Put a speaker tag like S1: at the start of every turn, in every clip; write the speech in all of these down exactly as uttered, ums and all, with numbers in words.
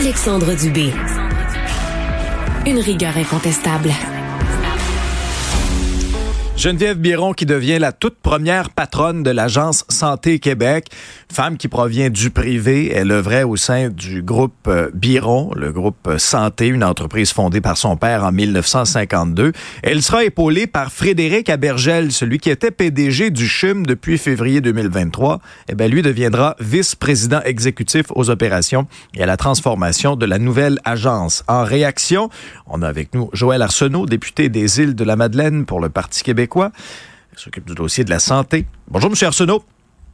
S1: Alexandre Dubé. Une rigueur incontestable.
S2: Geneviève Biron qui devient la toute première patronne de l'Agence Santé Québec. Femme qui provient du privé. Elle œuvrait au sein du groupe Biron, le groupe Santé, une entreprise fondée par son père en mille neuf cent cinquante-deux. Elle sera épaulée par Frédéric Abergel, celui qui était P D G du C H U M depuis février deux mille vingt-trois. Eh bien, lui deviendra vice-président exécutif aux opérations et à la transformation de la nouvelle agence. En réaction, on a avec nous Joël Arsenault, député des Îles-de-la-Madeleine pour le Parti québécois. Il s'occupe du dossier de la santé. Bonjour, M. Arsenault.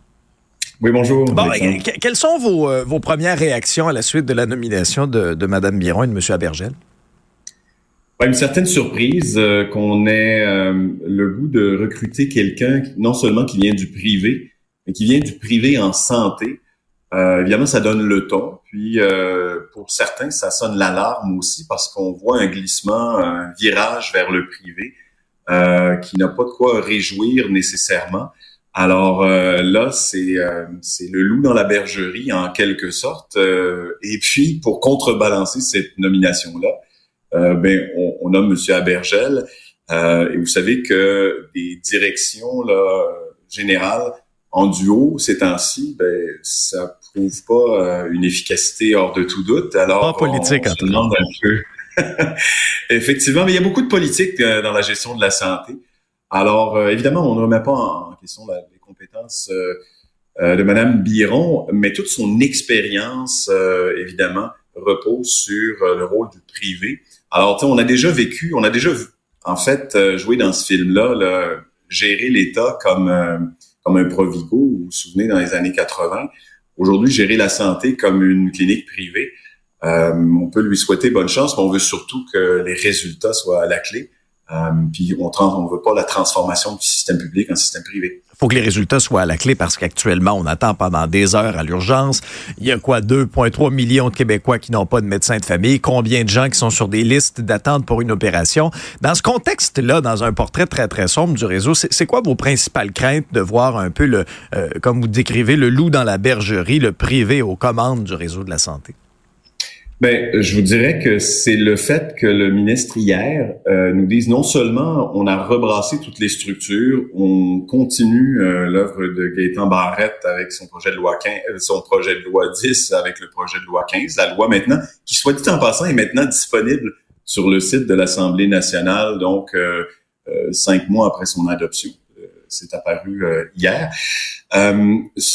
S3: Oui, bonjour.
S2: Bon, que, quelles sont vos, euh, vos premières réactions à la suite de la nomination de, de Mme Biron et de M. Abergel?
S3: Ouais, une certaine surprise euh, qu'on ait euh, le goût de recruter quelqu'un non seulement qui vient du privé, mais qui vient du privé en santé. Euh, évidemment, ça donne le ton. Puis, euh, pour certains, ça sonne l'alarme aussi parce qu'on voit un glissement, un virage vers le privé euh, qui n'a pas de quoi réjouir nécessairement. Alors euh, là, c'est euh, c'est le loup dans la bergerie en quelque sorte. Euh, et puis, pour contrebalancer cette nomination-là, euh, ben on, on nomme M. Abergel. Euh, et vous savez que des directions là générales en duo ces temps-ci, ben ça prouve pas euh, une efficacité hors de tout doute. Alors,
S2: pas politique,
S3: on, on se demande un peu. Effectivement, mais il y a beaucoup de politique euh, dans la gestion de la santé. Alors, euh, évidemment, on ne remet pas en, en question la, les compétences euh, euh, de Mme Biron, mais toute son expérience, euh, évidemment, repose sur euh, le rôle du privé. Alors, tu sais, on a déjà vécu, on a déjà, en fait, euh, joué dans ce film-là, là, gérer l'État comme euh, comme un Provigo, vous vous souvenez, dans les années quatre-vingts. Aujourd'hui, gérer la santé comme une clinique privée. Euh, on peut lui souhaiter bonne chance, mais on veut surtout que les résultats soient à la clé. Euh, puis on ne veut pas la transformation du système public en système privé.
S2: Il faut que les résultats soient à la clé parce qu'actuellement, on attend pendant des heures à l'urgence. Il y a quoi, deux virgule trois millions de Québécois qui n'ont pas de médecin de famille? Combien de gens qui sont sur des listes d'attente pour une opération? Dans ce contexte-là, dans un portrait très, très sombre du réseau, c'est, c'est quoi vos principales craintes de voir un peu, le, euh, comme vous décrivez, le loup dans la bergerie, le privé aux commandes du réseau de la santé?
S3: Ben, je vous dirais que c'est le fait que le ministre hier euh, nous dise non seulement on a rebrassé toutes les structures, on continue euh, l'œuvre de Gaétan Barrette avec son projet de loi quinze, euh, son projet de loi dix avec le projet de loi quinze, la loi maintenant qui, soit dit en passant, est maintenant disponible sur le site de l'Assemblée nationale, donc euh, euh, cinq mois après son adoption. Euh, c'est apparu euh, hier. Euh,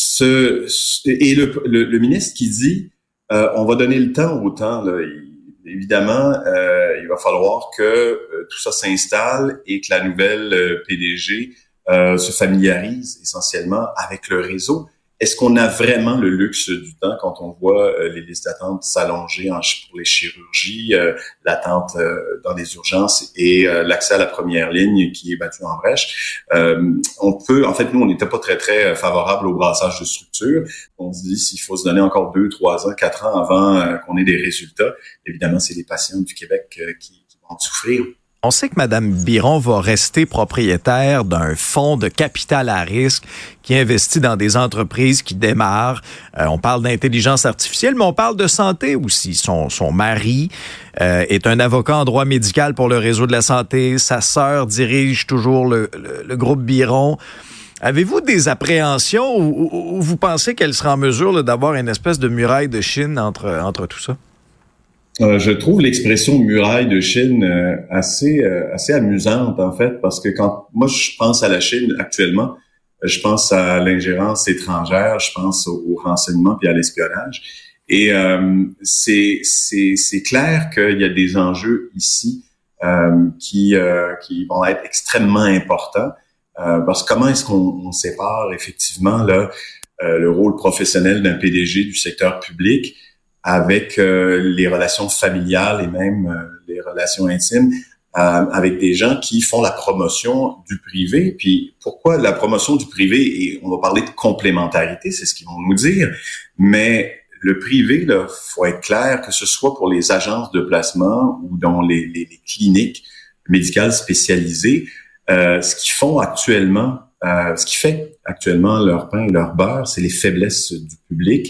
S3: ce, ce et le, le, le ministre qui dit Euh, on va donner le temps au temps. Là. Il, évidemment, euh, il va falloir que euh, tout ça s'installe et que la nouvelle euh, P D G euh, se familiarise essentiellement avec le réseau. Est-ce qu'on a vraiment le luxe du temps quand on voit euh, les listes d'attente s'allonger en, pour les chirurgies, euh, l'attente euh, dans les urgences et euh, l'accès à la première ligne qui est battu en brèche? Euh, on peut, en fait, nous, on n'était pas très, très favorable au brassage de structures. On se dit s'il faut se donner encore deux, trois ans, quatre ans avant euh, qu'on ait des résultats, évidemment, c'est les patients du Québec euh, qui, qui vont en souffrir.
S2: On sait que Mme Biron va rester propriétaire d'un fonds de capital à risque qui investit dans des entreprises qui démarrent. Euh, on parle d'intelligence artificielle, mais on parle de santé aussi. Son, son mari euh, est un avocat en droit médical pour le réseau de la santé. Sa sœur dirige toujours le, le, le groupe Biron. Avez-vous des appréhensions ou, ou, ou vous pensez qu'elle sera en mesure là, d'avoir une espèce de muraille de Chine entre, entre tout ça?
S3: Euh, je trouve l'expression muraille de Chine euh, assez euh, assez amusante en fait, parce que quand moi je pense à la Chine actuellement, je pense à l'ingérence étrangère, je pense au, au renseignement puis à l'espionnage, et euh, c'est c'est c'est clair qu'il y a des enjeux ici euh, qui euh, qui vont être extrêmement importants, euh, parce que comment est-ce qu'on on sépare effectivement là euh, le rôle professionnel d'un P D G du secteur public avec euh, les relations familiales et même euh, les relations intimes euh, avec des gens qui font la promotion du privé. Puis pourquoi la promotion du privé? Et on va parler de complémentarité, c'est ce qu'ils vont nous dire. Mais le privé, là, faut être clair que ce soit pour les agences de placement ou dans les, les, les cliniques médicales spécialisées, euh, ce qu'ils font actuellement, euh, ce qui fait actuellement leur pain et leur beurre, c'est les faiblesses du public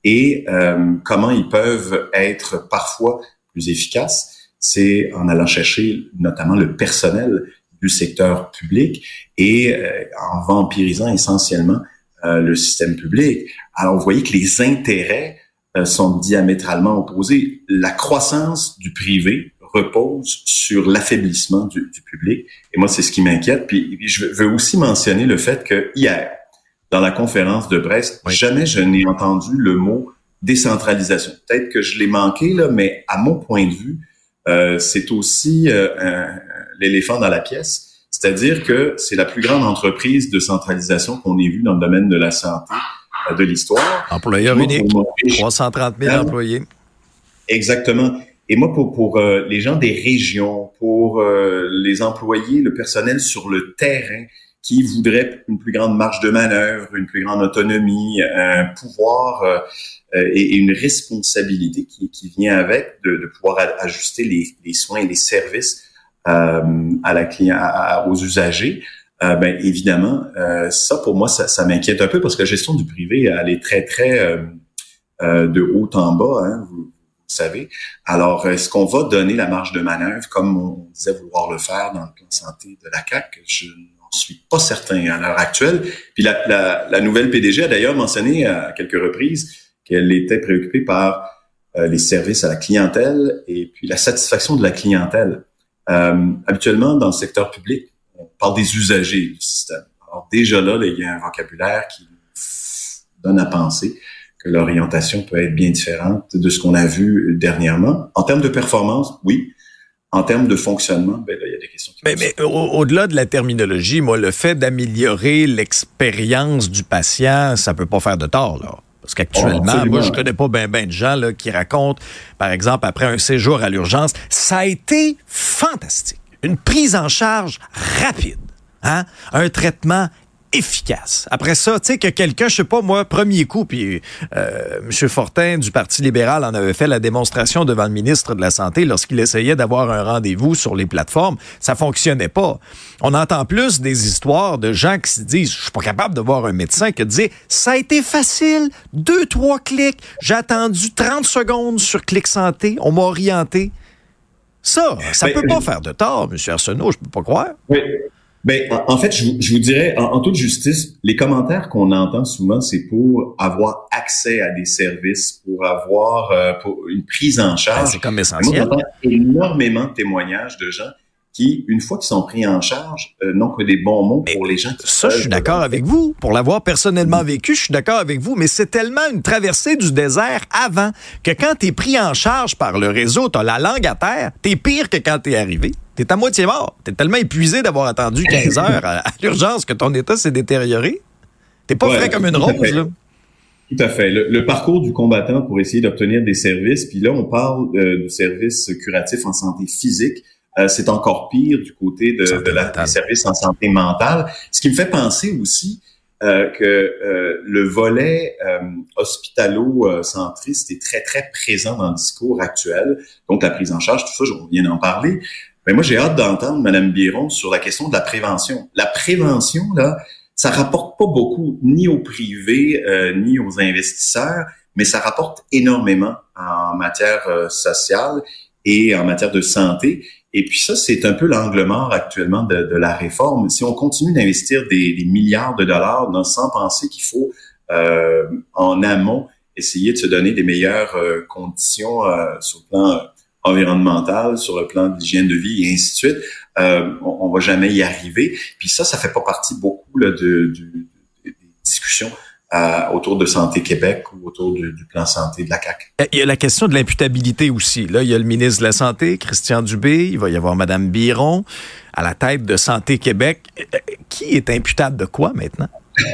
S3: et euh, comment ils peuvent être parfois plus efficaces. C'est en allant chercher notamment le personnel du secteur public et euh, en vampirisant essentiellement euh, le système public. Alors, vous voyez que les intérêts euh, sont diamétralement opposés. La croissance du privé repose sur l'affaiblissement du, du public. Et moi, c'est ce qui m'inquiète. Puis, je veux aussi mentionner le fait que hier, dans la conférence de presse, oui. jamais je n'ai entendu le mot décentralisation. Peut-être que je l'ai manqué, là, mais à mon point de vue, euh, c'est aussi euh, un, l'éléphant dans la pièce. C'est-à-dire que c'est la plus grande entreprise de centralisation qu'on ait vue dans le domaine de la santé euh, de l'histoire.
S2: Employeur unique, trois cent trente mille employés.
S3: Exactement. Et moi, pour, pour euh, les gens des régions, pour euh, les employés, le personnel sur le terrain qui voudraient une plus grande marge de manœuvre, une plus grande autonomie, un pouvoir euh, et, et une responsabilité qui, qui vient avec de, de pouvoir ajuster les, les soins et les services euh, à la client, à, aux usagers, euh, ben évidemment, euh, ça pour moi, ça, ça m'inquiète un peu parce que la gestion du privé, elle est très, très euh, euh, de haut en bas, hein, vous, vous savez. Alors, est-ce qu'on va donner la marge de manœuvre comme on disait vouloir le faire dans le plan santé de la C A Q? Je n'en suis pas certain à l'heure actuelle. Puis la, la, la nouvelle P D G a d'ailleurs mentionné à quelques reprises qu'elle était préoccupée par euh, les services à la clientèle et puis la satisfaction de la clientèle. Euh, habituellement, dans le secteur public, on parle des usagers du système. Alors déjà là, là il y a un vocabulaire qui donne à penser que l'orientation peut être bien différente de ce qu'on a vu dernièrement. En termes de performance, oui. En termes de fonctionnement, ben là, il y a des questions qui
S2: Mais, mais au, au-delà de la terminologie, moi, le fait d'améliorer l'expérience du patient, ça peut pas faire de tort, là. Parce qu'actuellement, oh, moi, je connais pas ben ben de gens là, qui racontent, par exemple, après un séjour à l'urgence, ça a été fantastique. Une prise en charge rapide, hein? Un traitement efficace. Après ça, tu sais, que quelqu'un, je sais pas, moi, premier coup, puis euh, M. Fortin du Parti libéral en avait fait la démonstration devant le ministre de la Santé lorsqu'il essayait d'avoir un rendez-vous sur les plateformes. Ça fonctionnait pas. On entend plus des histoires de gens qui se disent « Je suis pas capable de voir un médecin » que de dire « Ça a été facile, deux, trois clics, j'ai attendu trente secondes sur Clic Santé, on m'a orienté. » Ça, ça ben, peut pas faire de tort, M. Arsenault, je peux pas croire.
S3: Oui. Ben, en, en fait, je, je vous dirais, en, en toute justice, les commentaires qu'on entend souvent, c'est pour avoir accès à des services, pour avoir euh, pour une prise en charge.
S2: Ben, c'est comme essentiel.
S3: Moi, j'entends énormément de témoignages de gens qui, une fois qu'ils sont pris en charge, euh, n'ont que des bons mots pour mais les gens. Qui
S2: ça, je suis d'accord avec vous. Pour l'avoir personnellement vécu, je suis d'accord avec vous. Mais c'est tellement une traversée du désert avant que quand t'es pris en charge par le réseau, t'as la langue à terre, t'es pire que quand t'es arrivé. T'es à moitié mort. T'es tellement épuisé d'avoir attendu quinze heures à, à l'urgence que ton état s'est détérioré. T'es pas ouais, frais comme une rose, là.
S3: Tout à fait. Le, le parcours du combattant pour essayer d'obtenir des services, puis là, on parle euh, du service curatif en santé physique. Euh, c'est encore pire du côté de, de la, des services en santé mentale. Ce qui me fait penser aussi euh, que euh, le volet euh, hospitalo-centriste est très, très présent dans le discours actuel. Donc, la prise en charge, tout ça, je viens d'en parler. Mais moi, j'ai hâte d'entendre Mme Biron sur la question de la prévention. La prévention, là, ça rapporte pas beaucoup, ni au privé, euh, ni aux investisseurs, mais ça rapporte énormément en matière euh, sociale et en matière de santé. Et puis ça, c'est un peu l'angle mort actuellement de, de la réforme. Si on continue d'investir des, des milliards de dollars dans, sans penser qu'il faut, euh, en amont, essayer de se donner des meilleures euh, conditions euh, sur le plan euh, environnemental, sur le plan d'hygiène de vie et ainsi de suite, euh, on, on va jamais y arriver. Puis ça, ça fait pas partie beaucoup là, de, de, de, des discussions Euh, autour de Santé Québec ou autour du, du plan santé de la C A Q.
S2: Il y a la question de l'imputabilité aussi. Là, il y a le ministre de la Santé, Christian Dubé, il va y avoir Mme Biron à la tête de Santé Québec. Qui est imputable de quoi maintenant?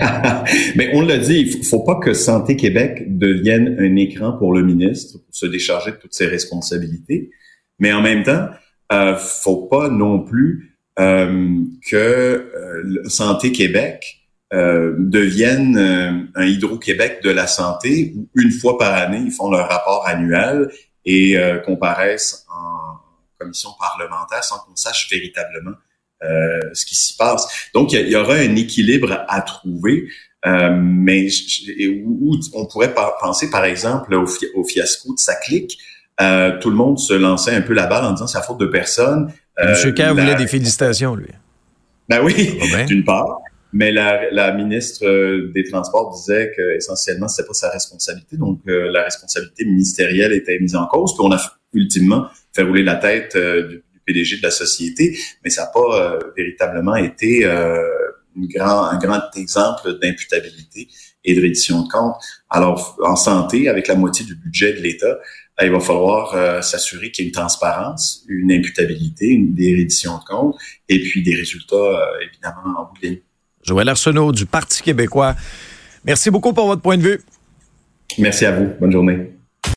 S3: Mais on l'a dit, il faut pas que Santé Québec devienne un écran pour le ministre pour se décharger de toutes ses responsabilités. Mais en même temps, euh, faut pas non plus euh, que euh, Santé Québec Euh, deviennent euh, un Hydro-Québec de la santé où une fois par année, ils font leur rapport annuel et euh, comparaissent en commission parlementaire sans qu'on sache véritablement euh, ce qui s'y passe. Donc, il y, y aura un équilibre à trouver. Euh, mais où on pourrait penser, par exemple, au, fi- au fiasco de Saclic. Euh, tout le monde se lançait un peu la balle en disant c'est la faute de personne.
S2: Euh, M. Kerr
S3: la...
S2: voulait des félicitations, lui.
S3: Ben oui,
S2: oh ben.
S3: d'une part. Mais la, la ministre des Transports disait que essentiellement c'était pas sa responsabilité, donc euh, la responsabilité ministérielle était mise en cause. Puis on a ultimement fait rouler la tête euh, du, du P D G de la société, mais ça n'a pas euh, véritablement été euh, une grand, un grand exemple d'imputabilité et de reddition de comptes. Alors en santé, avec la moitié du budget de l'État, il va falloir euh, s'assurer qu'il y ait une transparence, une imputabilité, une des redditions de comptes, et puis des résultats euh, évidemment en bout de ligne.
S2: Joël Arsenault du Parti québécois. Merci beaucoup pour votre point de vue.
S3: Merci à vous. Bonne journée.